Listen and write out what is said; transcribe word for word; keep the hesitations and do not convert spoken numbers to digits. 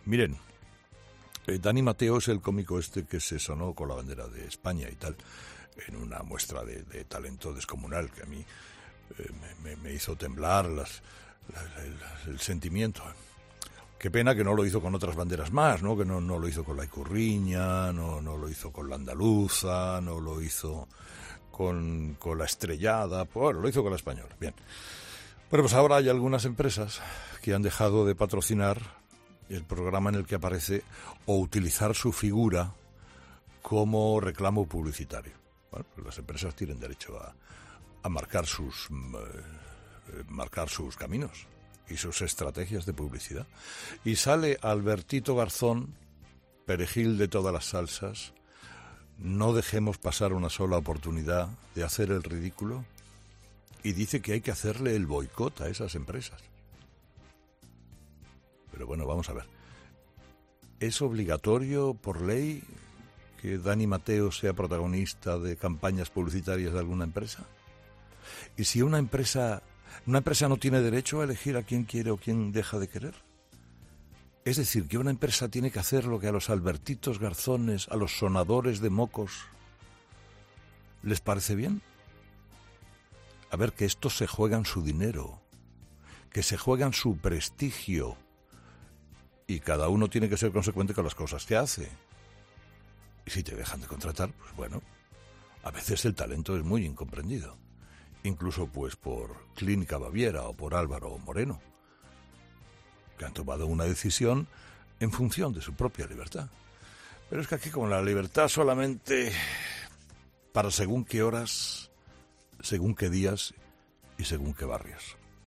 Miren, eh, Dani Mateo es el cómico este que se sonó con la bandera de España y tal, en una muestra de, de talento descomunal que a mí eh, me, me hizo temblar las, la, la, el sentimiento. Qué pena que no lo hizo con otras banderas más, ¿no? Que no, no lo hizo con la icurriña, no, no lo hizo con la andaluza, no lo hizo con, con la estrellada, bueno, lo hizo con la española. Bien. Bueno, pues ahora hay algunas empresas que han dejado de patrocinar el programa en el que aparece o utilizar su figura como reclamo publicitario. Bueno, pues las empresas tienen derecho a, a marcar sus eh, marcar sus caminos y sus estrategias de publicidad. Y sale Albertito Garzón, perejil de todas las salsas. No dejemos pasar una sola oportunidad de hacer el ridículo, y dice que hay que hacerle el boicot a esas empresas. Pero bueno, vamos a ver. ¿Es obligatorio por ley que Dani Mateo sea protagonista de campañas publicitarias de alguna empresa? ¿Y si una empresa, una empresa no tiene derecho a elegir a quién quiere o quién deja de querer? Es decir, que una empresa tiene que hacer lo que a los Albertitos Garzones, a los sonadores de mocos, les parece bien. A ver, que estos se juegan su dinero, que se juegan su prestigio, y cada uno tiene que ser consecuente con las cosas que hace. Y si te dejan de contratar, pues bueno, a veces el talento es muy incomprendido, incluso pues por Clínica Baviera o por Álvaro Moreno, que han tomado una decisión en función de su propia libertad. Pero es que aquí, como la libertad solamente para según qué horas, según qué días y según qué barrios.